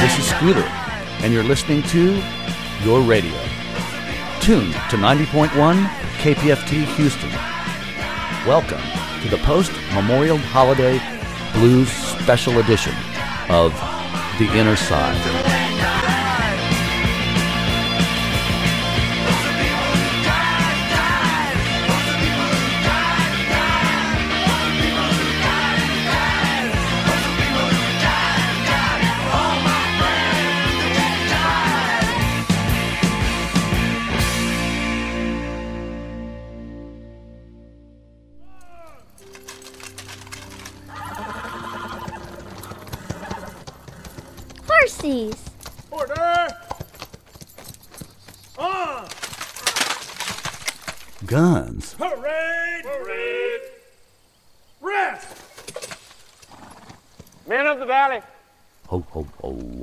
This is Scooter, and you're listening to Your Radio. Tuned to 90.1 KPFT Houston. Welcome to the post-Memorial Holiday Blues Special Edition of The Inner Side. Order! On! Guns. Parade! Parade! Rest! Men of the valley. Ho, ho, ho.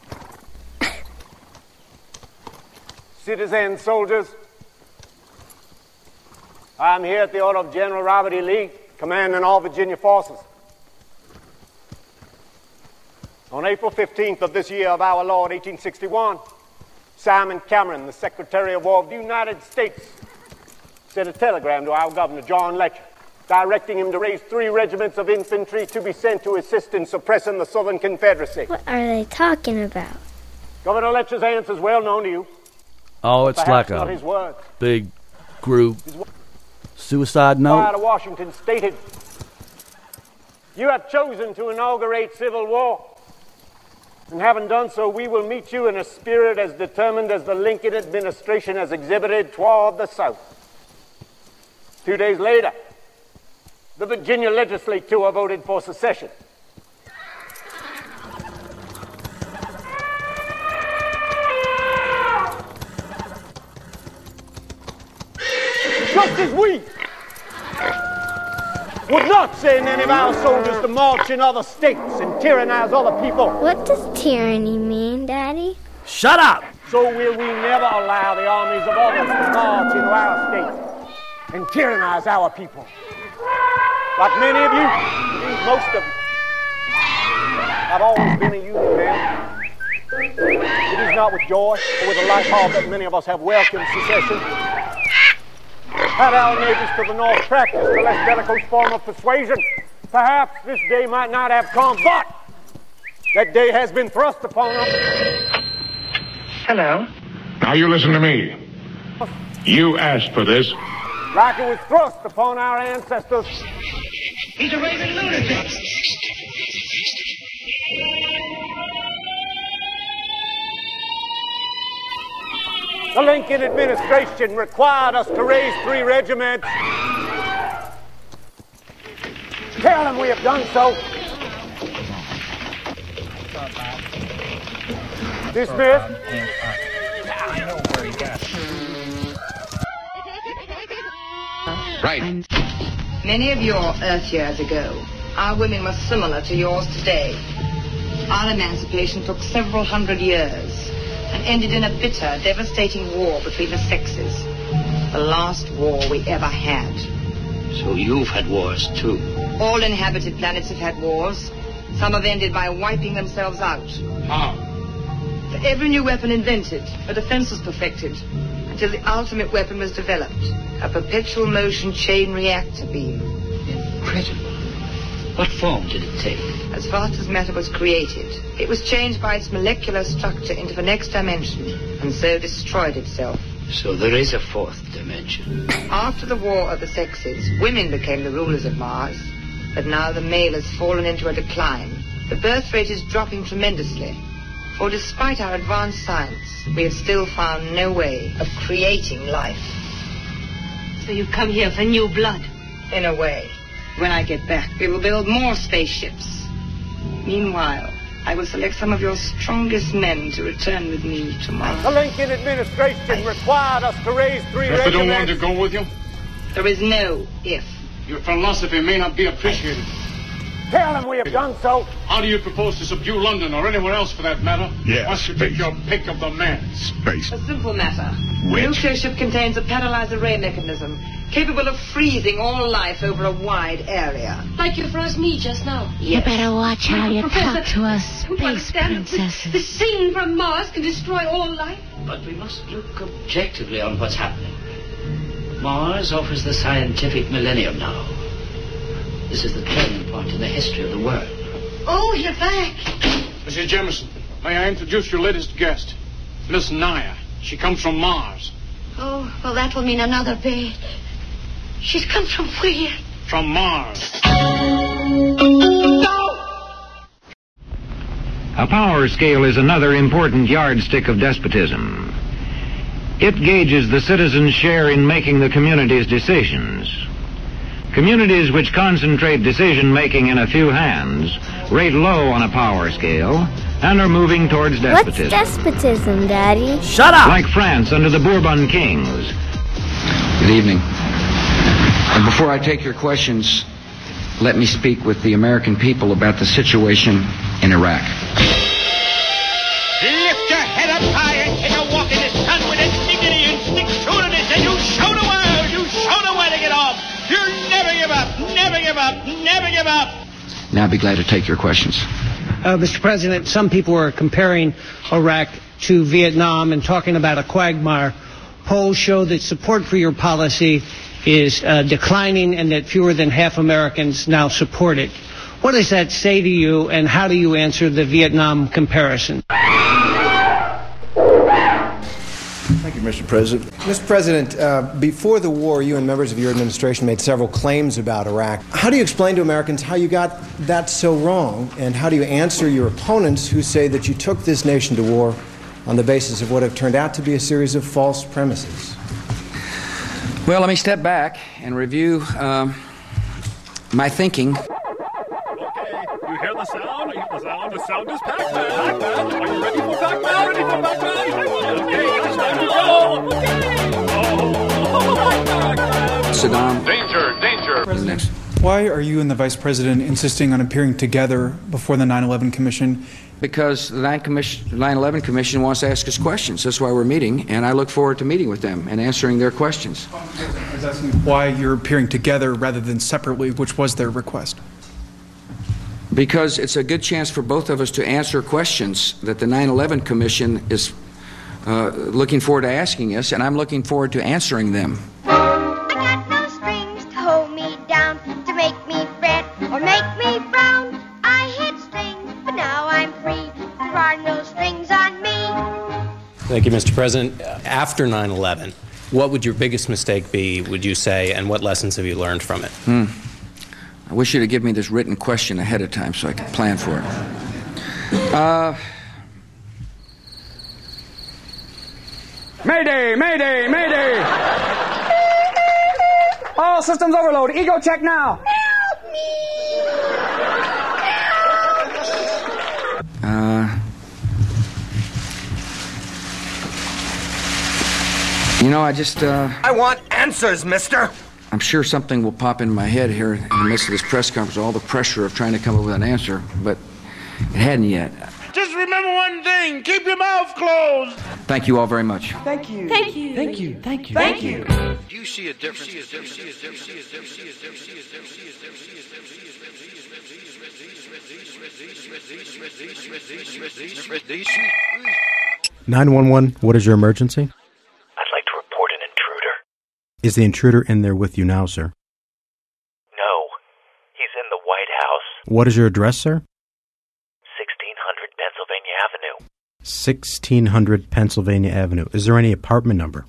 Citizens, soldiers. I am here at the order of General Robert E. Lee, commanding all Virginia forces. On April 15th of this year of our Lord, 1861, Simon Cameron, the Secretary of War of the United States, sent a telegram to our Governor, John Letcher, directing him to raise 3 regiments of infantry to be sent to assist in suppressing the Southern Confederacy. What are they talking about? Governor Letcher's answer is well known to you. Oh, it's like not his words. Big group suicide note. Prior to Washington stated, "You have chosen to inaugurate civil war. And having done so, we will meet you in a spirit as determined as the Lincoln administration has exhibited toward the South." 2 days later, the Virginia legislature voted for secession. Just as we would not send any of our soldiers to march in other states and tyrannize other people. What does tyranny mean, Daddy? Shut up! So will we never allow the armies of others to march into our state and tyrannize our people. Like many of you, most of you, I've always been a Union man. It is not with joy or with a light heart that many of us have welcomed secession. Had our neighbors to the north practiced the less bellicose form of persuasion, perhaps this day might not have come, but that day has been thrust upon us. Hello? Now you listen to me. You asked for this. Like it was thrust upon our ancestors. He's a raving lunatic. The Lincoln administration required us to raise 3 regiments. Tell them we have done so. Dismissed. Right. Many of your Earth years ago, our women were similar to yours today. Our emancipation took several hundred years and ended in a bitter, devastating war between the sexes. The last war we ever had. So you've had wars, too? All inhabited planets have had wars. Some have ended by wiping themselves out. How? For every new weapon invented, a defense was perfected, until the ultimate weapon was developed, a perpetual motion chain reactor beam. Incredible. What form did it take? As fast as matter was created, it was changed by its molecular structure into the next dimension, and so destroyed itself. So there is a 4th dimension. After the War of the Sexes, women became the rulers of Mars, but now the male has fallen into a decline. The birth rate is dropping tremendously, for despite our advanced science, we have still found no way of creating life. So you've come here for new blood? In a way. When I get back, we will build more spaceships. Meanwhile, I will select some of your strongest men to return with me tomorrow. The Lincoln administration required us to raise 3 If they don't want regiments. to go with you, There is no if. your philosophy may not be appreciated. Tell them we have done so. How do you propose to subdue London, or anywhere else for that matter? Yes, Once you take your pick of the men. Space. A simple matter. The Which? nuclear ship contains a paralyzed array mechanism capable of freezing all life over a wide area. Like you froze me just now. You better watch how you talk to us, Don't you space understand? princesses. The scene from Mars can destroy all life. But we must look objectively on what's happening. Mars offers the scientific millennium now. This is the turning point in the history of the world. Oh, you're back. Mrs. Jemison, may I introduce your latest guest, Miss Naya. She comes from Mars. Oh, well, that will mean another babe. She's come from where? From Mars. A power scale is another important yardstick of despotism. It gauges the citizens' share in making the community's decisions. Communities which concentrate decision-making in a few hands rate low on a power scale and are moving towards despotism. What's despotism, Daddy? Shut up! Like France under the Bourbon kings. Good evening. And before I take your questions, let me speak with the American people about the situation in Iraq. Lift your head up high and take a walk in the sun with dignity and stick true to this, and you show the world, you show the way to get off. You'll never give up, never give up, never give up. Now I'd be glad to take your questions. Mr. President, some people are comparing Iraq to Vietnam and talking about a quagmire. Polls show that support for your policy is declining and that fewer than half Americans now support it. What does that say to you, and how do you answer the Vietnam comparison? Thank you, Mr. President. Mr. President, before the war, you and members of your administration made several claims about Iraq. How do you explain to Americans how you got that so wrong, and how do you answer your opponents who say that you took this nation to war on the basis of what have turned out to be a series of false premises? Well, let me step back and review my thinking. Okay, you hear the sound? The sound is Pac-Man. Pac-Man, are you ready for Pac-Man? Ready for Pac-Man? Okay, it's time to go. Okay. Saddam. Danger, danger. President, why are you and the Vice President insisting on appearing together before the 9/11 Commission? Because the 9/11 Commission wants to ask us questions. That's why we're meeting, and I look forward to meeting with them and answering their questions. I was asking why you're appearing together rather than separately, which was their request. Because it's a good chance for both of us to answer questions that the 9/11 Commission is looking forward to asking us, and I'm looking forward to answering them. I got no strings to hold me down, to make me fret or make me frown. I hit strings, but now I'm free. There are no strings on me. Thank you, Mr. President. After 9/11, what would your biggest mistake be, would you say, and what lessons have you learned from it? I wish you to give me this written question ahead of time so I could plan for it. Mayday, mayday, mayday. All systems overload. Ego check now. Help me. You know, I just, I want answers, mister. I'm sure something will pop in my head here in the midst of this press conference, all the pressure of trying to come up with an answer, but it hadn't yet. Just remember one thing. Keep your mouth closed. Thank you all very much. Thank you. Thank you. Thank you. Thank you. Thank you. Do you see a difference? What is your emergency? I'd like to report an intruder. Is the intruder in there with you now, sir? No, he's in the White House. What is your address, sir? 1600 Pennsylvania Avenue. 1600 Pennsylvania Avenue. Is there any apartment number?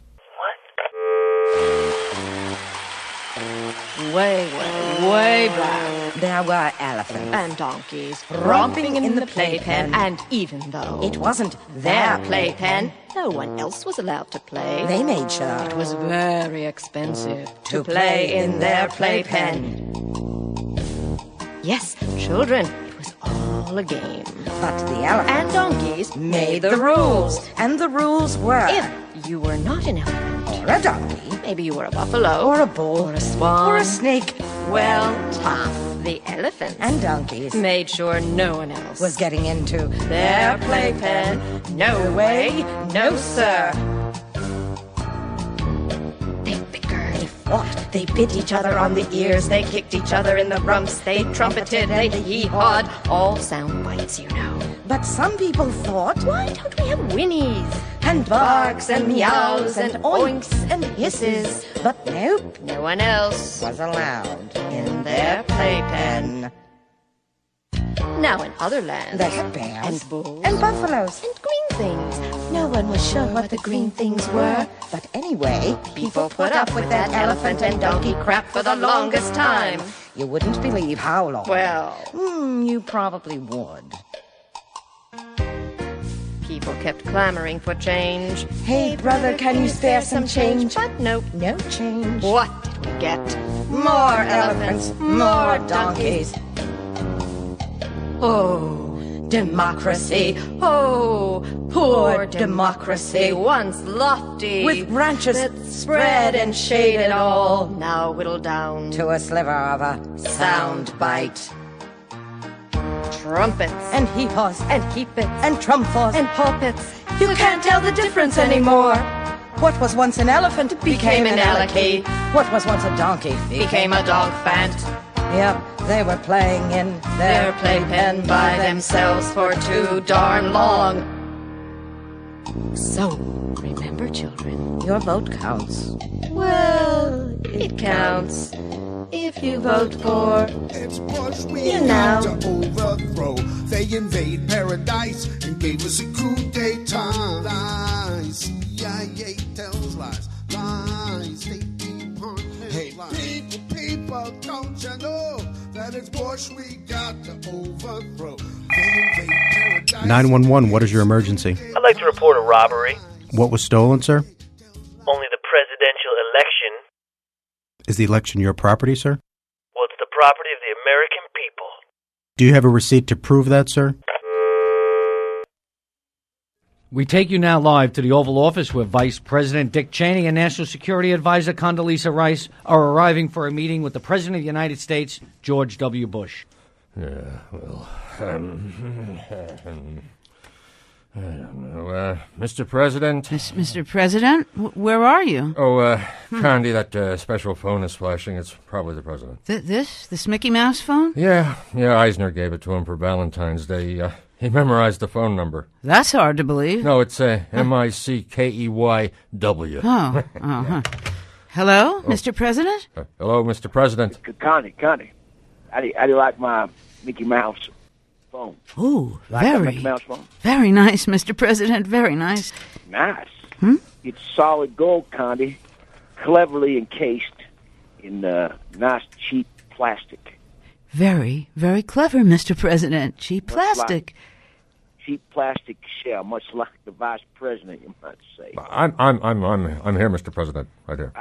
Way back, there were elephants and donkeys romping in the playpen, and even though it wasn't their playpen, no one else was allowed to play. They made sure it was very expensive to play in their playpen. Yes, children, it was all a game. But the elephants and donkeys made the rules, and the rules were: if you were not an elephant or a donkey, maybe you were a buffalo or a bull or a swan or a snake, well, tough. The elephants and donkeys made sure no one else was getting into their playpen. No way, no sir. They bickered, they fought, they bit each other on the ears, they kicked each other in the rumps, they trumpeted, they hee-hawed. All sound bites, you know. But some people thought, why don't we have whinnies? And barks and meows and oinks and hisses. But nope, no one else was allowed in their playpen. Now in other lands, they had bears and bulls and buffaloes and green things. No one was sure what the green things were, but anyway, people put up with that elephant and donkey crap for the longest time. You wouldn't believe how long. Well, you probably would. People kept clamoring for change. Hey, brother, can you spare some change? But nope, no change. What did we get? More elephants, more donkeys. Oh, democracy. Oh, poor democracy. Once lofty, with branches that spread and shaded all, now whittled down to a sliver of a sound bite. Trumpets and hee-haws and heap-its and trump-falls and pulpits. You can't tell the difference anymore. What was once an elephant became an elky. What was once a donkey became a dog fant. Yep, they were playing in their playpen by themselves for too darn long. So, remember, children, your vote counts. Well, it counts if you vote for, it's Bush we you know, to overthrow. They invade paradise and gave us a coup d'etat. Lies, CIA tells lies, lies. They keep on telling lies. People, don't you know that it's Bush we got to overthrow? They invade paradise. 911, what is your emergency? I'd like to report a robbery. What was stolen, sir? Only the presidential election. Is the election your property, sir? Well, it's the property of the American people. Do you have a receipt to prove that, sir? We take you now live to the Oval Office where Vice President Dick Cheney and National Security Advisor Condoleezza Rice are arriving for a meeting with the President of the United States, George W. Bush. Yeah, well, I don't know. Mr. President? Mr. President? Where are you? Oh, Condi, that special phone is flashing. It's probably the President. This Mickey Mouse phone? Yeah, Eisner gave it to him for Valentine's Day. He memorized the phone number. That's hard to believe. No, it's M-I-C-K-E-Y-W. Oh, uh-huh. Hello, Mr. President? Hello, Mr. President. Connie, how do you like my Mickey Mouse phone? Ooh, like very, Mickey Mouse phone? Very nice, Mr. President, very nice. Nice. It's solid gold, Condi, cleverly encased in nice, cheap plastic. Very, very clever, Mr. President. Cheap plastic. Cheap plastic shell, much like the Vice President, you might say. I'm here, Mr. President, right here.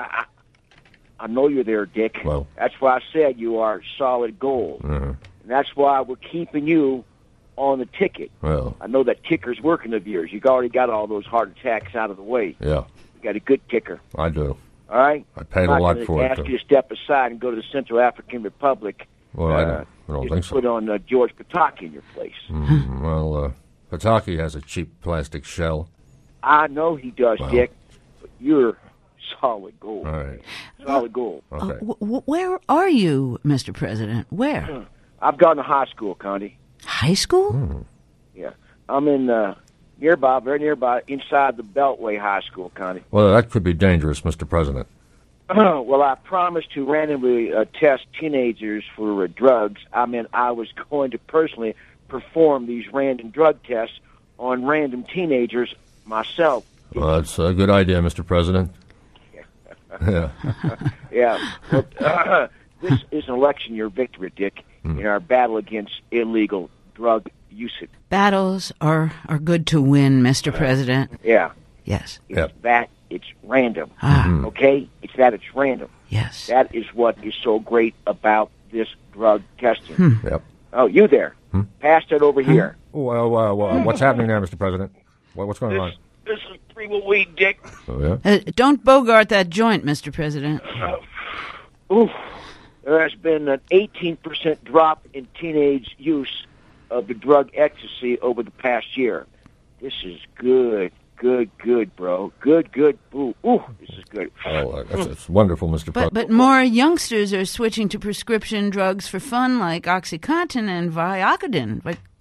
I know you're there, Dick. Well, that's why I said you are solid gold. And that's why we're keeping you on the ticket. Well, I know that ticker's working of yours. You've already got all those heart attacks out of the way. Yeah. You got a good ticker. I do. All right? I paid a lot for it. I'm ask you to step aside and go to the Central African Republic. Well, I don't think so. Put on George Pataki in your place. Well, Pataki has a cheap plastic shell. I know he does, Dick, but you're solid gold. All right. Solid gold. Okay. Where are you, Mr. President? Where? I've gone to high school, Condi. High school? Yeah. I'm in nearby, very nearby, inside the Beltway High School, Condi. Well, that could be dangerous, Mr. President. Well, I promised to randomly test teenagers for drugs. I mean, I was going to personally perform these random drug tests on random teenagers myself. Well, that's a good idea, Mr. President. Yeah. Yeah. Well, this is an election year victory, Dick, in our battle against illegal drug usage. Battles are good to win, Mr. President. Yeah. Yes. It's that it's random. Okay? It's that it's random. Yes. That is what is so great about this drug testing. Yep. Oh, you there. Pass it over here. Well, what's happening now, Mr. President? What's going on? This is three-wheel weed, Dick. Oh, yeah? Don't bogart that joint, Mr. President. There has been an 18% drop in teenage use of the drug ecstasy over the past year. This is good. Good, bro. Good. Ooh, this is good. Well, that's wonderful, Mr. President. But more youngsters are switching to prescription drugs for fun, like OxyContin and Vicodin,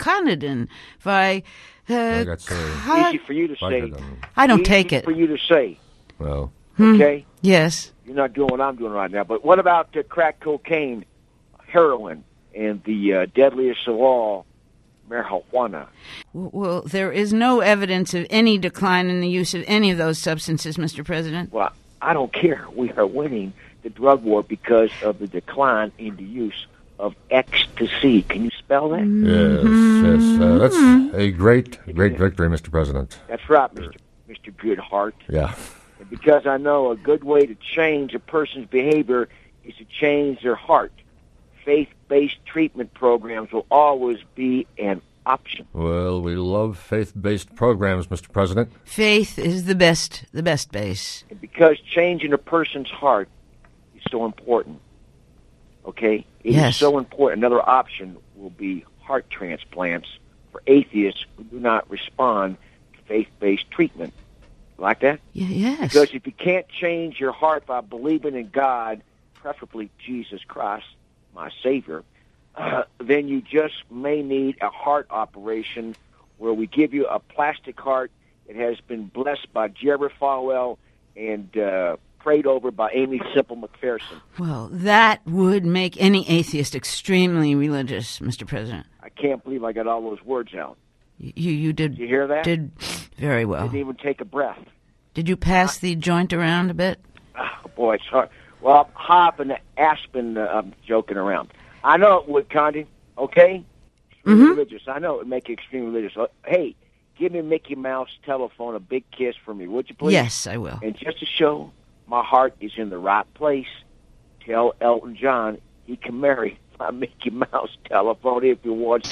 easy for you to say. I don't take it. For you to say. Well. Okay? Yes. You're not doing what I'm doing right now. But what about crack cocaine, heroin, and the deadliest of all, marijuana? Well, there is no evidence of any decline in the use of any of those substances, Mr. President. Well, I don't care. We are winning the drug war because of the decline in the use of ecstasy. Can you spell that? Yes. That's a great victory, Mr. President. That's right, Mr. Goodhart. Yeah. And because I know a good way to change a person's behavior is to change their heart. Faith-based treatment programs will always be an option. Well, we love faith-based programs, Mr. President. Faith is the best base. And because changing a person's heart is so important, okay? It is so important. Another option will be heart transplants for atheists who do not respond to faith-based treatment. Like that? Yes. Because if you can't change your heart by believing in God, preferably Jesus Christ, my Savior, then you just may need a heart operation where we give you a plastic heart that has been blessed by Jerry Falwell and prayed over by Amy Simple McPherson. Well, that would make any atheist extremely religious, Mr. President. I can't believe I got all those words out. You did. Did you hear that? Did very well. Didn't even take a breath. Did you pass the joint around a bit? Oh, boy, it's hard. Well, I'm high in the aspen. I'm joking around. I know it would, Condi. Okay? Extremely religious. I know it would make you extremely religious. Hey, give me Mickey Mouse telephone, a big kiss for me, would you please? Yes, I will. And just to show my heart is in the right place, tell Elton John he can marry my Mickey Mouse telephone if he wants.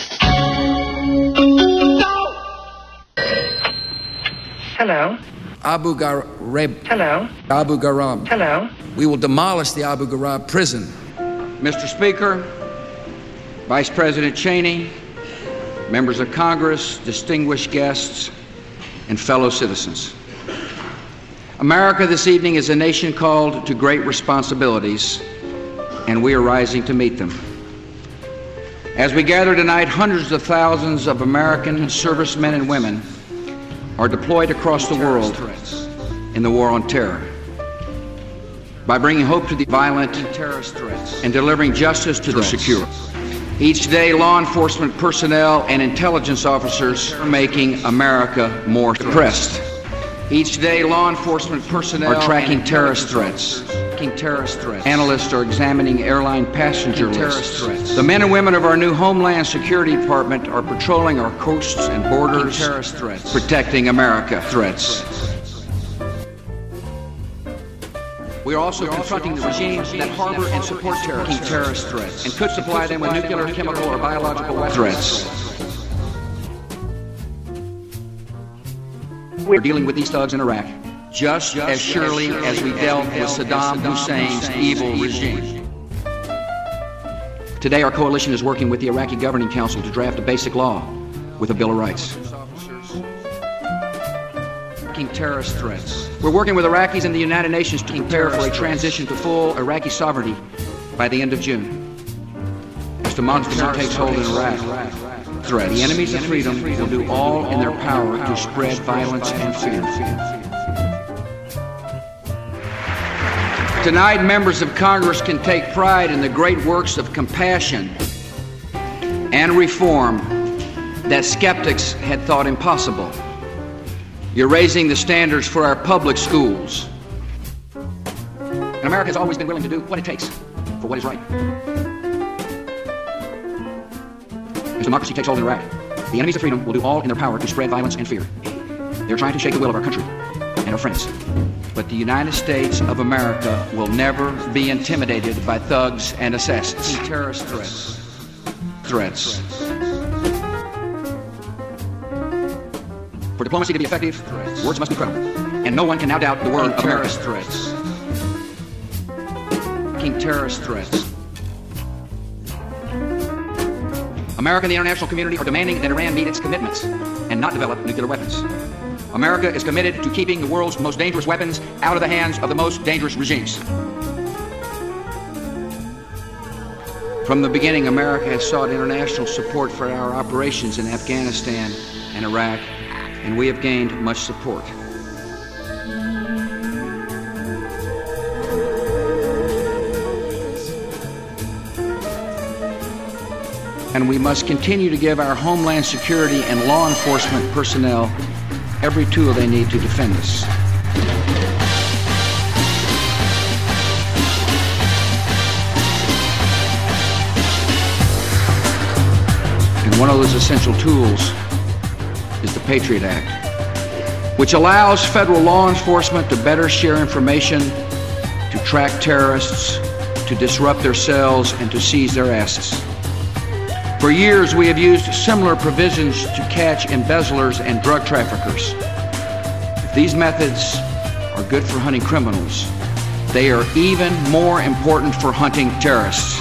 Hello. Abu Ghraib. Hello. Abu Ghraib. Hello. We will demolish the Abu Ghraib prison. Mr. Speaker, Vice President Cheney, members of Congress, distinguished guests, and fellow citizens. America this evening is a nation called to great responsibilities, and we are rising to meet them. As we gather tonight, hundreds of thousands of American servicemen and women are deployed across the world in the war on terror. By bringing hope to the violent and delivering justice to the secure. Each day, law enforcement personnel and intelligence officers are making America more depressed. Each day, law enforcement personnel are tracking terrorist threats. Analysts are examining airline passenger lists. The men and women of our new Homeland Security Department are patrolling our coasts and borders, protecting America. We are also confronting the regimes that harbor and support terrorist threats and could supply them with nuclear, chemical, or biological weapons. We're dealing with these thugs in Iraq just as surely as we dealt with Saddam Hussein's evil regime. Today, our coalition is working with the Iraqi Governing Council to draft a basic law with a Bill of Rights. Terrorist threats. We're working with Iraqis and the United Nations to prepare for a transition to full Iraqi sovereignty by the end of June. As democracy takes hold in Iraq, the enemies of freedom will do all in their power to spread violence and fear. Tonight, members of Congress can take pride in the great works of compassion and reform that skeptics had thought impossible. You're raising the standards for our public schools. And America has always been willing to do what it takes for what is right. As democracy takes hold in Iraq, the enemies of freedom will do all in their power to spread violence and fear. They're trying to shake the will of our country and our friends. But the United States of America will never be intimidated by thugs and assassins. Terrorist threats. For diplomacy to be effective, words must be credible. And no one can now doubt the word terrorist threats. Terrorist threats. America and the international community are demanding that Iran meet its commitments and not develop nuclear weapons. America is committed to keeping the world's most dangerous weapons out of the hands of the most dangerous regimes. From the beginning, America has sought international support for our operations in Afghanistan and Iraq, and we have gained much support. And we must continue to give our Homeland Security and law enforcement personnel every tool they need to defend us. And one of those essential tools is the Patriot Act, which allows federal law enforcement to better share information, to track terrorists, to disrupt their cells, and to seize their assets. For years, we have used similar provisions to catch embezzlers and drug traffickers. If these methods are good for hunting criminals, they are even more important for hunting terrorists.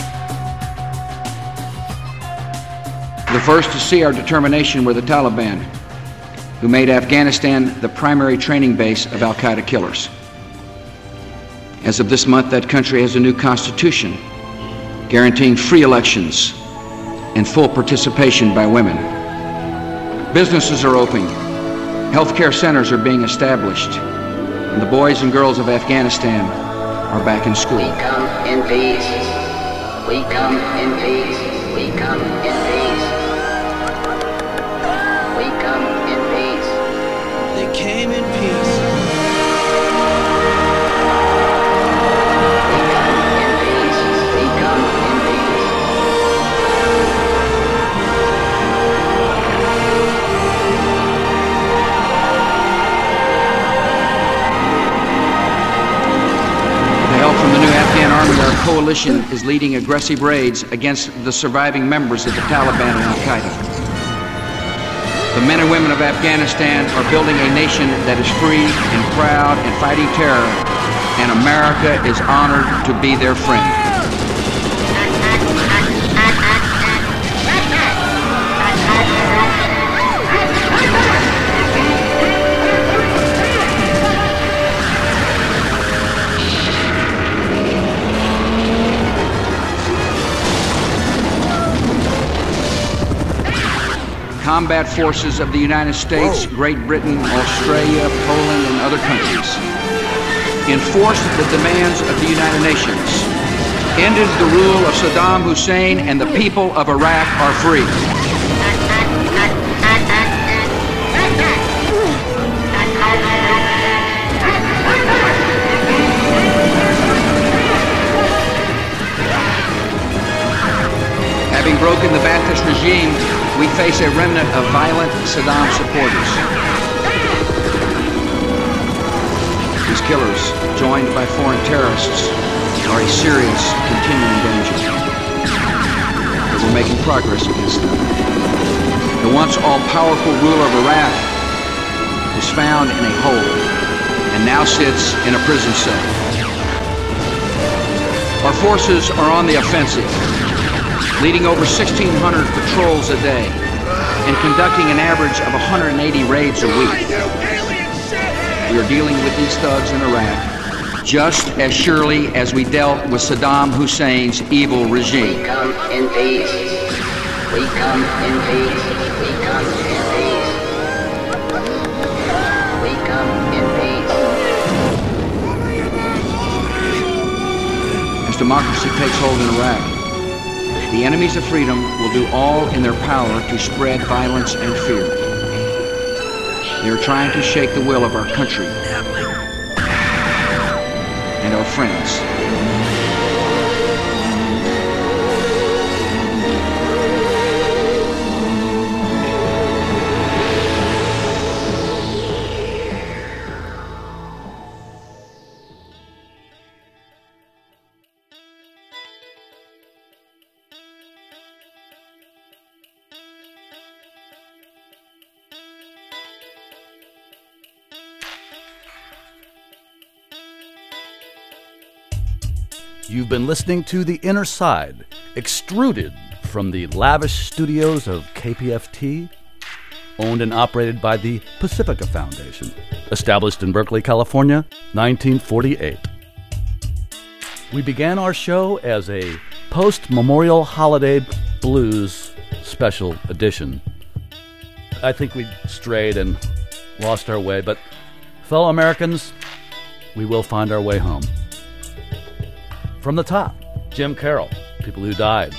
The first to see our determination were the Taliban, who made Afghanistan the primary training base of al-Qaeda killers. As of this month, that country has a new constitution guaranteeing free elections and full participation by women. Businesses are opening, healthcare centers are being established, and the boys and girls of Afghanistan are back in school. We come in peace. We come in peace. We come in peace. We come in peace. They came in peace. We come in peace. We come in peace. From the new Afghan army, our coalition is leading aggressive raids against the surviving members of the Taliban and al-Qaeda. The men and women of Afghanistan are building a nation that is free and proud and fighting terror, and America is honored to be their friend. Combat forces of the United States, Great Britain, Australia, Poland, and other countries enforced the demands of the United Nations, ended the rule of Saddam Hussein, and the people of Iraq are free. Having broken the Ba'athist regime, we face a remnant of violent Saddam supporters. These killers, joined by foreign terrorists, are a serious, continuing danger. But we're making progress against them. The once all-powerful ruler of Iraq was found in a hole and now sits in a prison cell. Our forces are on the offensive, leading over 1,600 patrols a day and conducting an average of 180 raids a week. We are dealing with these thugs in Iraq just as surely as we dealt with Saddam Hussein's evil regime. We come in peace. We come in peace. We come in peace. We come in peace. As democracy takes hold in Iraq, the enemies of freedom will do all in their power to spread violence and fear. They are trying to shake the will of our country and our friends. You've been listening to The Inner Side, extruded from the lavish studios of KPFT, owned and operated by the Pacifica Foundation, established in Berkeley, California, 1948. We began our show as a post-Memorial Holiday Blues special edition. I think we strayed and lost our way, but fellow Americans, we will find our way home. From the top, Jim Carroll, People Who Died.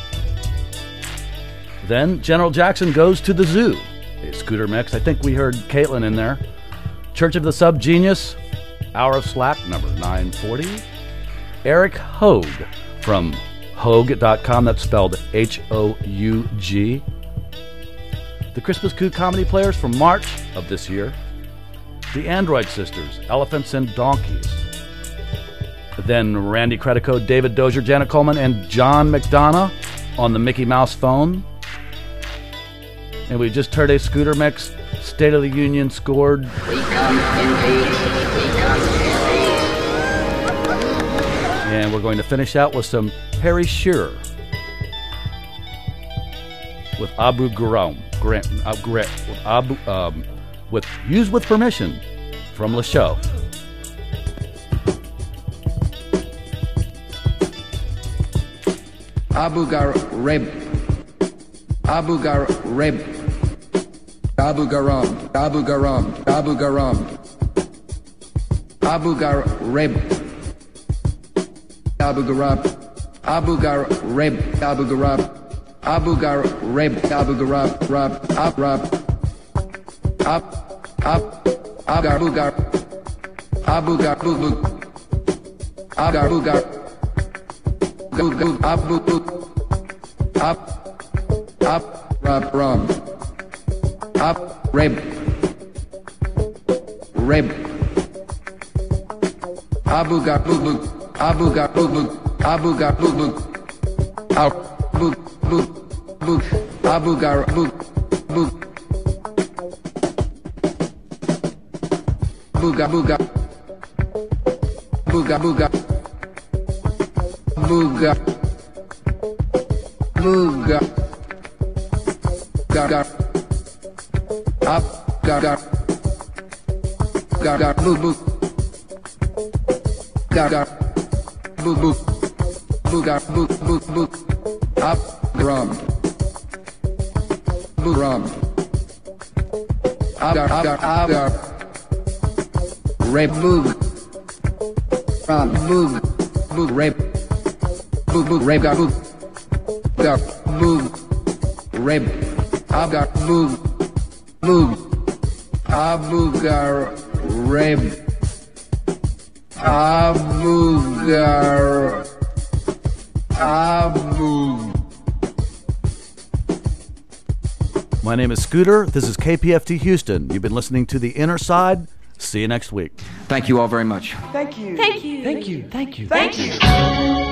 Then General Jackson Goes to the Zoo, a Scooter mix. I think we heard Caitlin in there. Church of the Subgenius, Hour of Slack, number 940. Eric Hogue from Hogue.com, that's spelled H-O-U-G. The Christmas Coup Comedy Players from March of this year. The Android Sisters, Elephants and Donkeys. Then Randy Credico, David Dozier, Janet Coleman, and John McDonough on the Mickey Mouse phone. And we just heard a Scooter mix, State of the Union scored. We come in peace. We come in peace. And we're going to finish out with some Harry Shearer with Abu Ghraib, with Used with Permission from Le Show. Abu Ghraib, Abu Ghraib, Abu Garam, Abu Garam, Abu Garam, Abu Ghraib, Abu Ghraib, Abu Ghraib, Abu Ghraib, Abu Ghraib, Abu Ghraib, Rab, Ab, Rab, Ab, Ab, Ab, Abu Ghraib, Abu Ghraib, Abu Ghraib, Abu Ab, Ab, Rab, Ram, Ab, Reb, Reb, Abu Ghraib, Abu Ghraib, Abu Ghraib, Abu Ghraib, Buga, Buga, Buga, Buga, Buga, Buga, Gaga, Up, Gaga, Gaga, Buga, Gaga, Buga, Buga, Buga, Up, Drum, Drum, Aga, Aga, Aga. Reb Boog, Boog, Boog, Reb, Boog, Boog, Reb, Got Boog, Got Boog, Reb, I've got Boog, Boog, Abugar, Reb, Abugar, Abug. My name is Scooter. This is KPFT Houston. You've been listening to The Inner Side. See you next week. Thank you all very much. Thank you. Thank you. Thank you. Thank you. Thank you.